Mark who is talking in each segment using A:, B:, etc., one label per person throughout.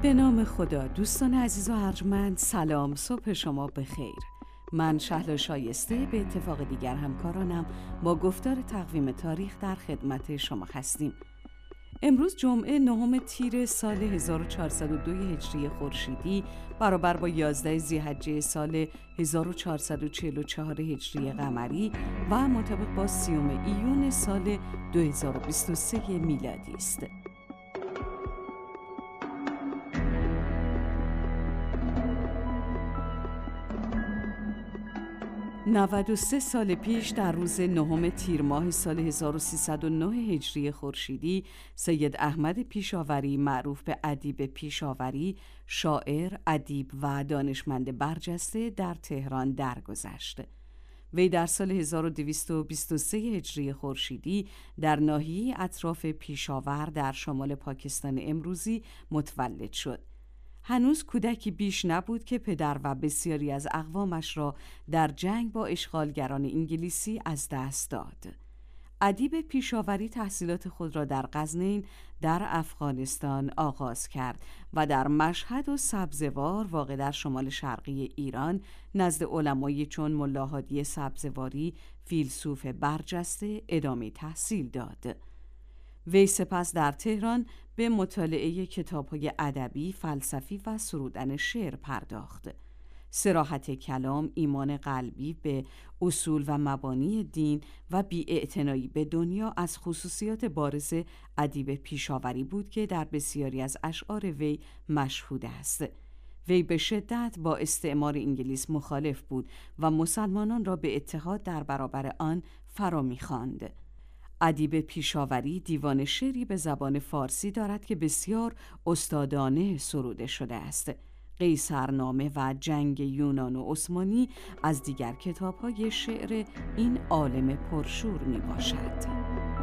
A: به نام خدا. دوستان عزیز و ارجمند، سلام، صبح شما بخیر. من شهلا شایسته به اتفاق دیگر همکارانم با گفتار تقویم تاریخ در خدمت شما هستیم. امروز جمعه 9 تیر سال 1402 هجری خورشیدی برابر با 11 ذی‌حجه سال 1444 هجری قمری و مطابق با 30 ایون سال 2023 میلادی است. 93 سال پیش در روز 9 تیر ماه سال 1309 هجری خورشیدی سید احمد پیشاوری معروف به ادیب پیشاوری، شاعر، ادیب و دانشمند برجسته در تهران درگذشت. وی در سال 1223 هجری خورشیدی در ناحیه اطراف پیشاور در شمال پاکستان امروزی متولد شد. هنوز کودکی بیش نبود که پدر و بسیاری از اقوامش را در جنگ با اشغالگران انگلیسی از دست داد. ادیب پیشاوری تحصیلات خود را در غزنین در افغانستان آغاز کرد و در مشهد و سبزوار واقع در شمال شرقی ایران نزد علمایی چون ملا هادی سبزواری فیلسوف برجسته ادامه تحصیل داد. وی سپس در تهران به مطالعه کتاب‌های ادبی، فلسفی و سرودن شعر پرداخت. صراحت کلام، ایمان قلبی به اصول و مبانی دین و بی‌اعتنایی به دنیا از خصوصیات بارز ادیب پیشاوری بود که در بسیاری از اشعار وی مشهود است. وی به شدت با استعمار انگلیس مخالف بود و مسلمانان را به اتحاد در برابر آن فرا می‌خواند. ادیب پیشاوری دیوان شعری به زبان فارسی دارد که بسیار استادانه سروده شده است. قیصرنامه و جنگ یونان و عثمانی از دیگر کتاب‌های شعر این عالم پرشور می باشد.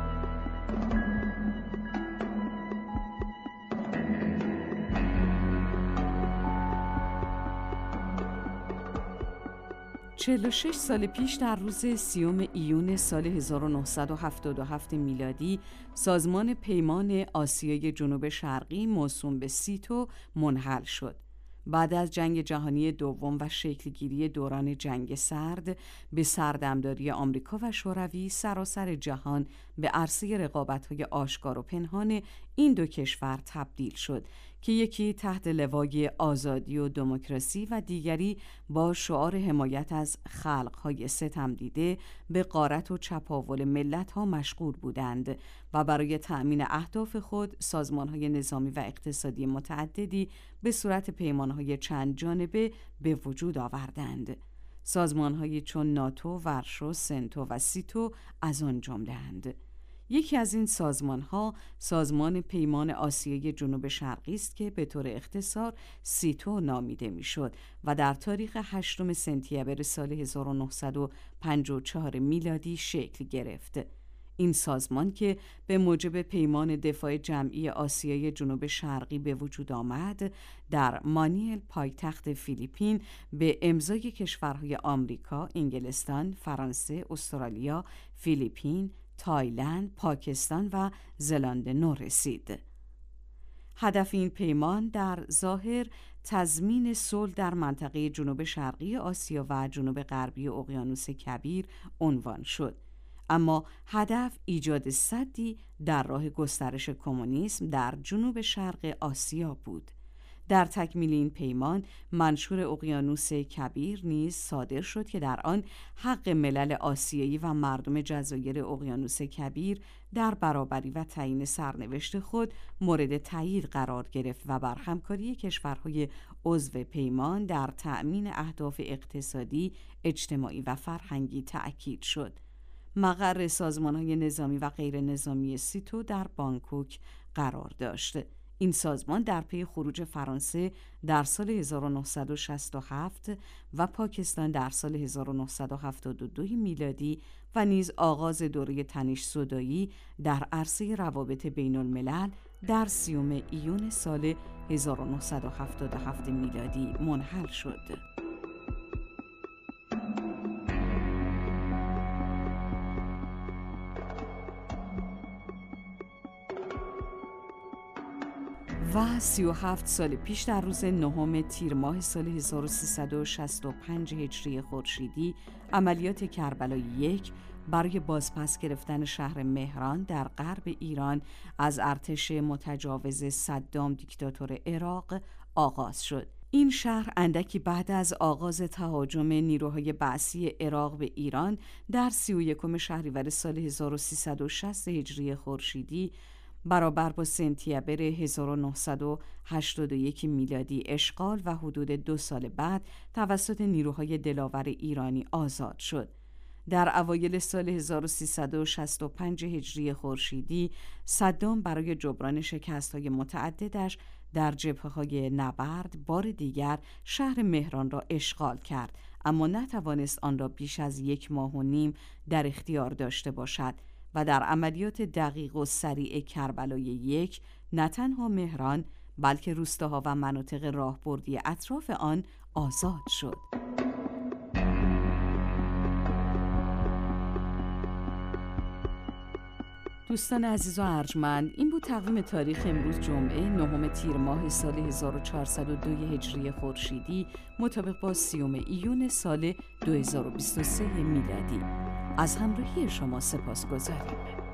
A: 46 سال پیش در روز 30 ایون سال 1977 میلادی سازمان پیمان آسیای جنوب شرقی موسوم به سیتو منحل شد. بعد از جنگ جهانی دوم و شکلگیری دوران جنگ سرد به سردمداری آمریکا و شوروی سراسر جهان به عرصه رقابت‌های آشکار و پنهان این دو کشور تبدیل شد که یکی تحت لوای آزادی و دموکراسی و دیگری با شعار حمایت از خلق‌های ستمدیده به غارت و چپاول ملت‌ها مشغول بودند و برای تأمین اهداف خود سازمان‌های نظامی و اقتصادی متعددی به صورت پیمان‌های چند جانبه به وجود آوردند. سازمان‌هایی چون ناتو، ورشو، سنتو و سیتو از آن جمله‌اند. یکی از این سازمان‌ها سازمان پیمان آسیای جنوب شرقی است که به طور اختصار سیتو نامیده میشد و در تاریخ 8 سپتامبر سال 1954 میلادی شکل گرفت. این سازمان که به موجب پیمان دفاع جمعی آسیای جنوب شرقی به وجود آمد، در مانیل پایتخت فیلیپین به امضای کشورهای آمریکا، انگلستان، فرانسه، استرالیا، فیلیپین، تایلند، پاکستان و زلاند نو رسید. هدف این پیمان در ظاهر تضمین صلح در منطقه جنوب شرقی آسیا و جنوب غربی اقیانوس کبیر عنوان شد. اما هدف ایجاد سدی در راه گسترش کمونیسم در جنوب شرق آسیا بود. در تکمیل این پیمان منشور اقیانوس کبیر نیز صادر شد که در آن حق ملل آسیایی و مردم جزایر اقیانوس کبیر در برابری و تعیین سرنوشت خود مورد تایید قرار گرفت و بر همکاری کشورهای عضو پیمان در تأمین اهداف اقتصادی، اجتماعی و فرهنگی تأکید شد. مقر سازمان‌های نظامی و غیر نظامی سیتو در بانکوک قرار داشت. این سازمان در پی خروج فرانسه در سال 1967 و پاکستان در سال 1972 میلادی و نیز آغاز دوره تنش-زدایی در عرصه روابط بین الملل در 30 ایون سال 1977 میلادی منحل شد. و 37 سال پیش در روز 9 تیر ماه سال 1365 هجری خورشیدی عملیات کربلای 1 برای بازپس گرفتن شهر مهران در غرب ایران از ارتش متجاوز صدام دیکتاتور عراق آغاز شد. این شهر اندکی بعد از آغاز تهاجم نیروهای بعثی عراق به ایران در 31 شهریور سال 1360 هجری خورشیدی برابر با سپتامبر 1981 میلادی اشغال و حدود 2 سال بعد توسط نیروهای دلاور ایرانی آزاد شد. در اوایل سال 1365 هجری خورشیدی صدام برای جبران شکست‌های متعددش در جبهه‌های نبرد بار دیگر شهر مهران را اشغال کرد، اما نتوانست آن را بیش از 1.5 ماه در اختیار داشته باشد و در عملیات دقیق و سریع کربلای 1 نه تنها مهران بلکه روستاها و مناطق راهبردی اطراف آن آزاد شد. دوستان عزیز و ارجمند، این بود تقویم تاریخ امروز جمعه 9 تیر ماه سال 1402 هجری خورشیدی مطابق با 30 ایون سال 2023 میلادی. از همراهی شما سپاسگزاریم.